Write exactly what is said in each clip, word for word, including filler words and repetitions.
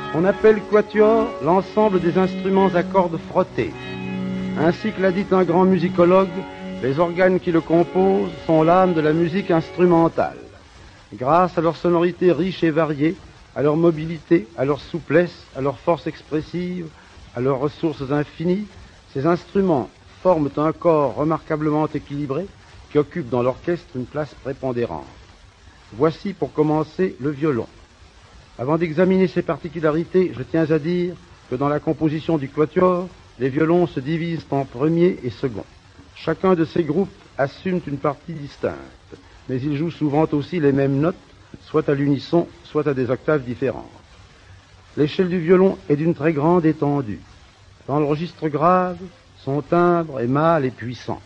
On appelle quatuor l'ensemble des instruments à cordes frottées. Ainsi que l'a dit un grand musicologue, les organes qui le composent sont l'âme de la musique instrumentale. Grâce à leur sonorité riche et variée, à leur mobilité, à leur souplesse, à leur force expressive, à leurs ressources infinies, ces instruments forment un corps remarquablement équilibré qui occupe dans l'orchestre une place prépondérante. Voici pour commencer le violon. Avant d'examiner ses particularités, je tiens à dire que dans la composition du quatuor, les violons se divisent en premier et second. Chacun de ces groupes assume une partie distincte, mais ils jouent souvent aussi les mêmes notes, soit à l'unisson, soit à des octaves différentes. L'échelle du violon est d'une très grande étendue. Dans le registre grave, son timbre est mâle et puissant.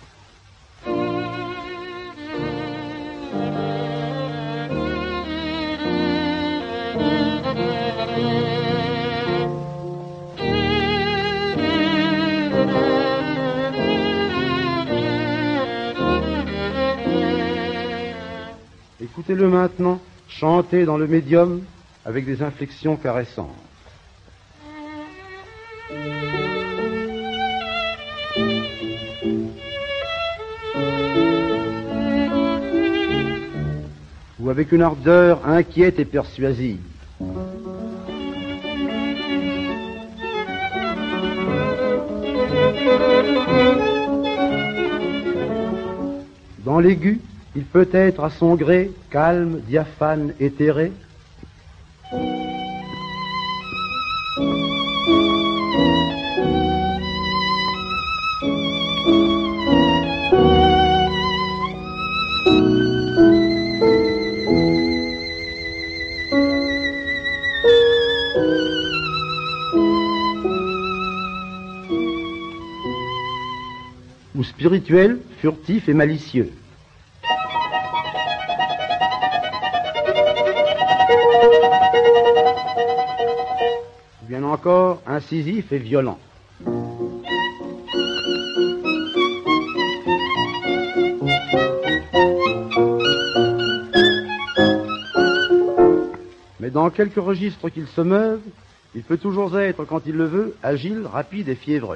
Écoutez-le maintenant chanter dans le médium avec des inflexions caressantes. Ou avec une ardeur inquiète et persuasive. Dans l'aigu, il peut être à son gré calme, diaphane, éthéré. Ou spirituel, furtif et malicieux. Ou bien encore incisif et violent. Mais dans quelque registre qu'il se meuve, il peut toujours être, quand il le veut, agile, rapide et fiévreux.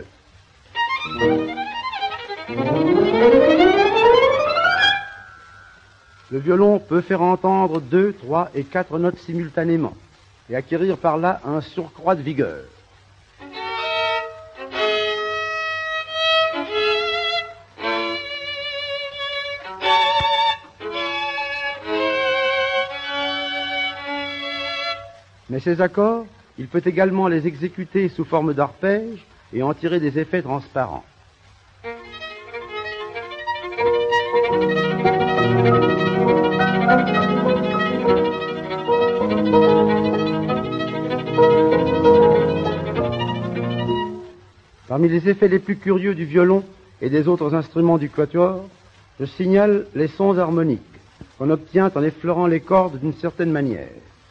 Le violon peut faire entendre deux, trois et quatre notes simultanément et acquérir par là un surcroît de vigueur. Mais ces accords, il peut également les exécuter sous forme d'arpège et en tirer des effets transparents. Parmi les effets les plus curieux du violon et des autres instruments du quatuor, je signale les sons harmoniques qu'on obtient en effleurant les cordes d'une certaine manière.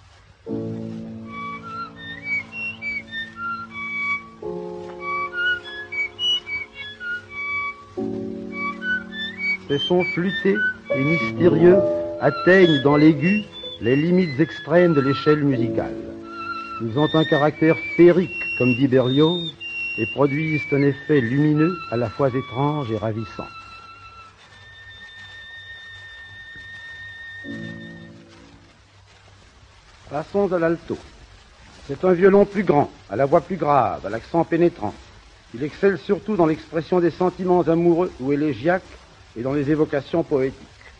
Ces sons flûtés et mystérieux atteignent dans l'aigu les limites extrêmes de l'échelle musicale. Ils ont un caractère féerique, comme dit Berlioz, et produisent un effet lumineux à la fois étrange et ravissant. Passons à l'alto. C'est un violon plus grand, à la voix plus grave, à l'accent pénétrant. Il excelle surtout dans l'expression des sentiments amoureux ou élégiaques et dans les évocations poétiques.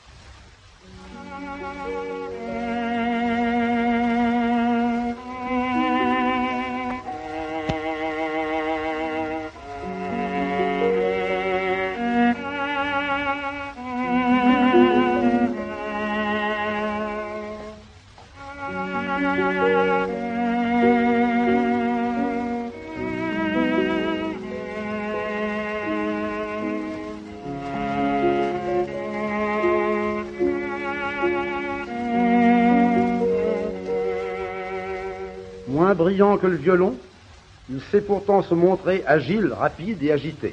Moins brillant que le violon, il sait pourtant se montrer agile, rapide et agité.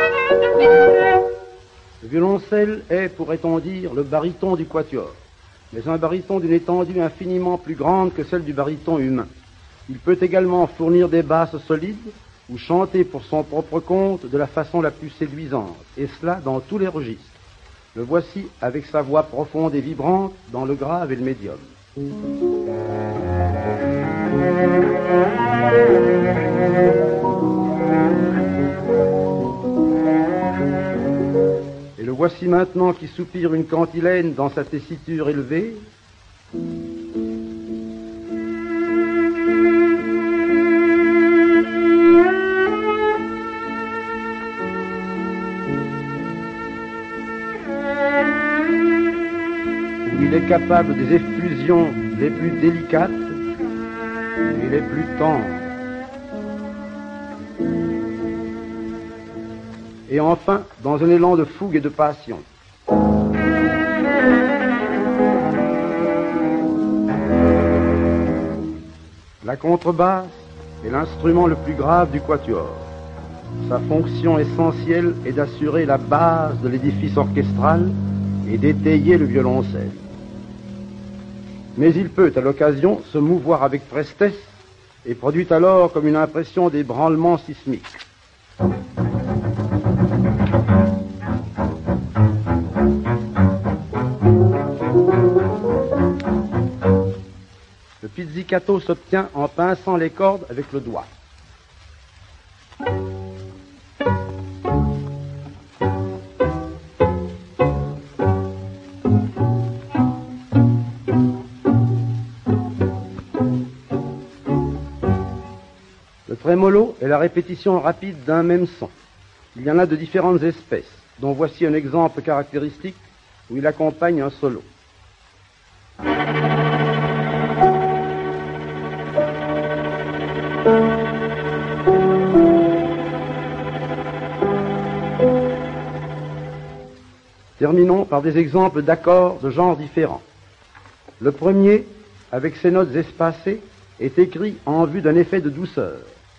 Le violoncelle est, pourrait-on dire, le baryton du quatuor. mais un baryton d'une étendue infiniment plus grande que celle du baryton humain. Il peut également fournir des basses solides ou chanter pour son propre compte de la façon la plus séduisante, et cela dans tous les registres. Le voici avec sa voix profonde et vibrante dans le grave et le médium. Et le voici maintenant qui soupire une cantilène dans sa tessiture élevée. Il est capable des effusions les plus délicates et les plus tendres. Et enfin, dans un élan de fougue et de passion. La contrebasse est l'instrument le plus grave du quatuor. Sa fonction essentielle est d'assurer la base de l'édifice orchestral et d'étayer le violoncelle. Mais il peut, à l'occasion, se mouvoir avec prestesse et produit alors comme une impression d'ébranlement sismique. Le pizzicato s'obtient en pinçant les cordes avec le doigt. Le trémolo est la répétition rapide d'un même son. Il y en a de différentes espèces, dont voici un exemple caractéristique où il accompagne un solo. Terminons par des exemples d'accords de genres différents. Le premier, avec ses notes espacées, est écrit en vue d'un effet de douceur.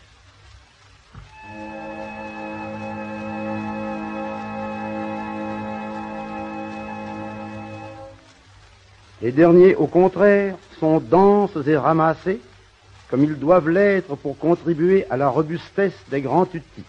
Les derniers, au contraire, sont denses et ramassés, comme ils doivent l'être pour contribuer à la robustesse des grands tutti.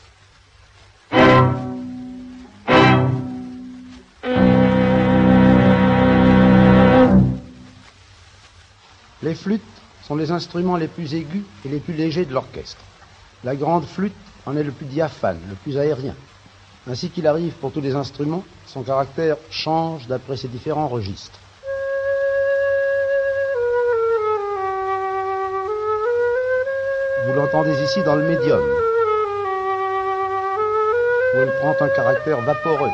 Les flûtes sont les instruments les plus aigus et les plus légers de l'orchestre. La grande flûte en est le plus diaphane, le plus aérien. Ainsi qu'il arrive pour tous les instruments, son caractère change d'après ses différents registres. Vous l'entendez ici dans le médium, où elle prend un caractère vaporeux.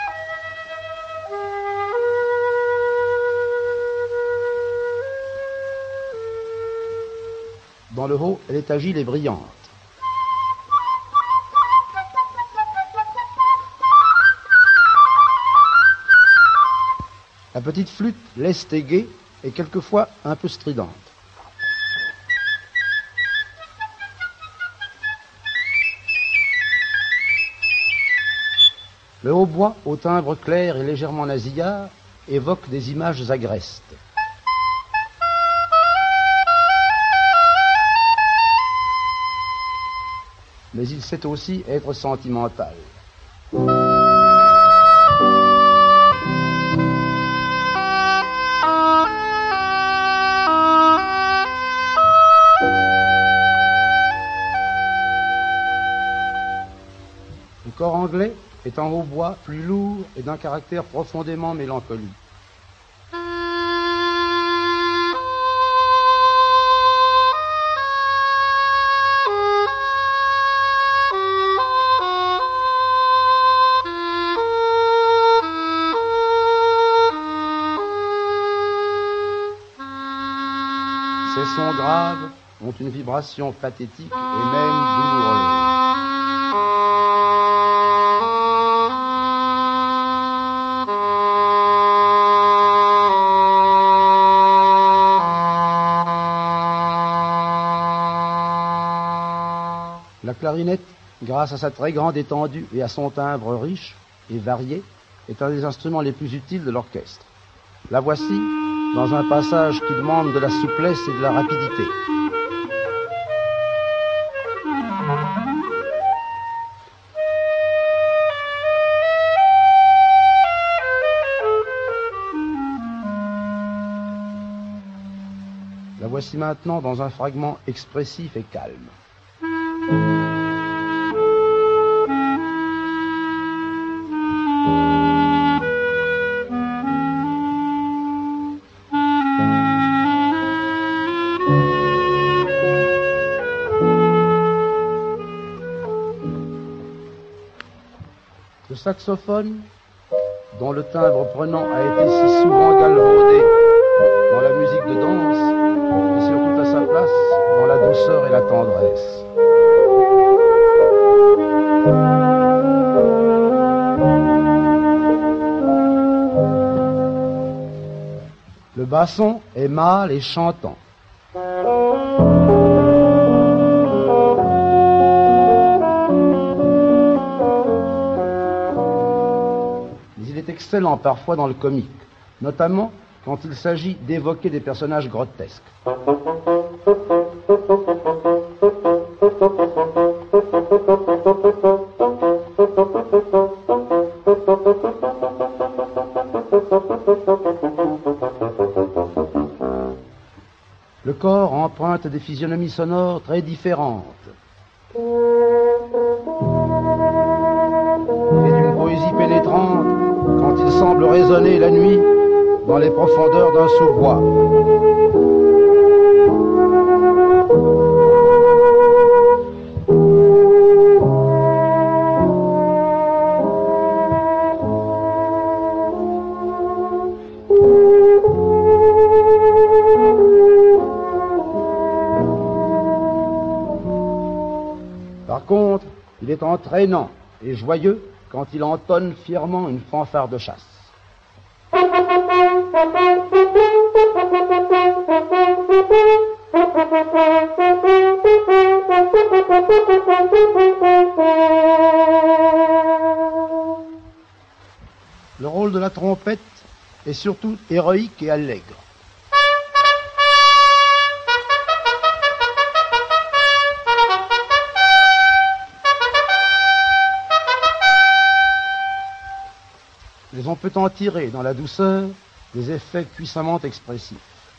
Dans le haut, elle est agile et brillante. La petite flûte, leste et gaie, est quelquefois un peu stridente. Le hautbois, au timbre clair et légèrement nasillard, évoque des images agrestes. Mais il sait aussi être sentimental. Le corps anglais est en hautbois plus lourd et d'un caractère profondément mélancolique. Ces sons graves ont une vibration pathétique et même douloureuse. La clarinette, grâce à sa très grande étendue et à son timbre riche et varié, est un des instruments les plus utiles de l'orchestre. La voici dans un passage qui demande de la souplesse et de la rapidité. La voici maintenant dans un fragment expressif et calme. Le saxophone, dont le timbre prenant a été si souvent galvaudé dans la musique de danse, est surtout à sa place dans la douceur et la tendresse. Le basson est mâle et chantant. Excellent parfois dans le comique, notamment quand il s'agit d'évoquer des personnages grotesques. Le corps emprunte des physionomies sonores très différentes et d'une poésie pénétrante quand il semble résonner la nuit dans les profondeurs d'un sous-bois. Par contre, il est entraînant et joyeux quand il entonne fièrement une fanfare de chasse. Le rôle de la trompette est surtout héroïque et allègre. Mais on peut en tirer dans la douceur des effets puissamment expressifs.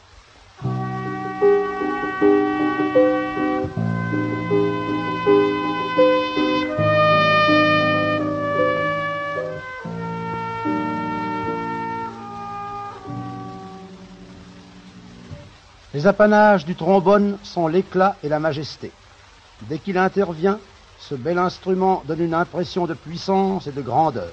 Les apanages du trombone sont l'éclat et la majesté. Dès qu'il intervient, ce bel instrument donne une impression de puissance et de grandeur.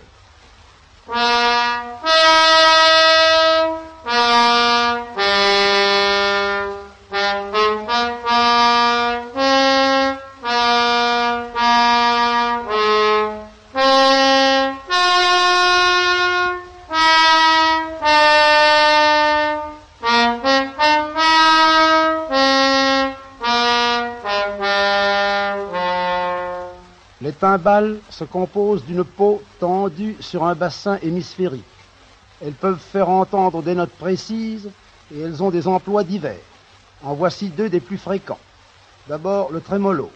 Les timbales se composent d'une peau tendue sur un bassin hémisphérique. Elles peuvent faire entendre des notes précises et elles ont des emplois divers. En voici deux des plus fréquents. D'abord le trémolo,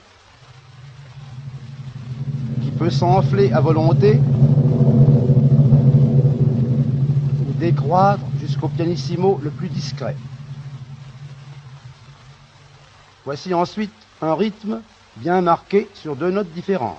qui peut s'enfler à volonté ou décroître jusqu'au pianissimo le plus discret. Voici ensuite un rythme bien marqué sur deux notes différentes.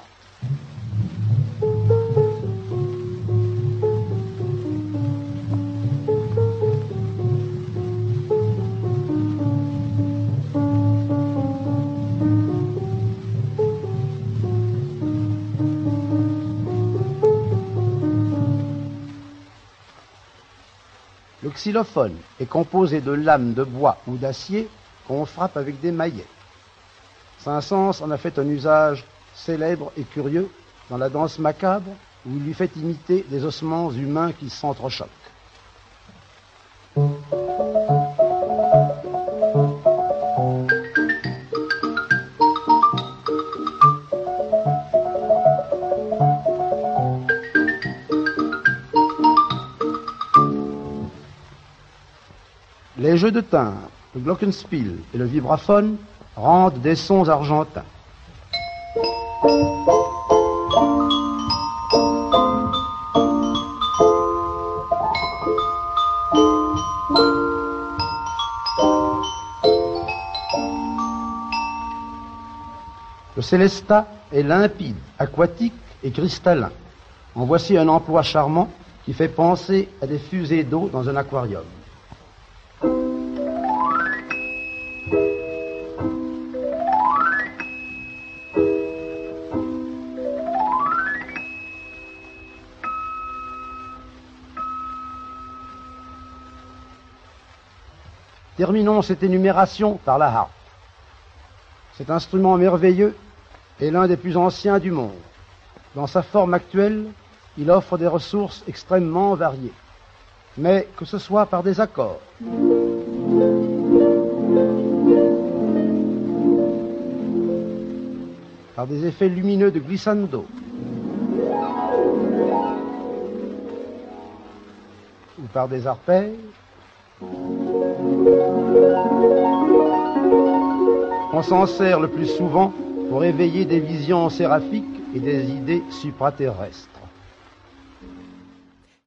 Le xylophone est composé de lames de bois ou d'acier qu'on frappe avec des maillets. Saint-Saëns en a fait un usage célèbre et curieux dans la danse macabre, où il lui fait imiter des ossements humains qui s'entrechoquent. Les jeux de timbres, le glockenspiel et le vibraphone rendent des sons argentins. Le célestat est limpide, aquatique et cristallin. En voici un emploi charmant qui fait penser à des fusées d'eau dans un aquarium. Terminons cette énumération par la harpe. Cet instrument merveilleux est l'un des plus anciens du monde. Dans sa forme actuelle, il offre des ressources extrêmement variées, mais que ce soit par des accords, par des effets lumineux de glissando, ou par des arpèges, on s'en sert le plus souvent pour éveiller des visions séraphiques et des idées supraterrestres.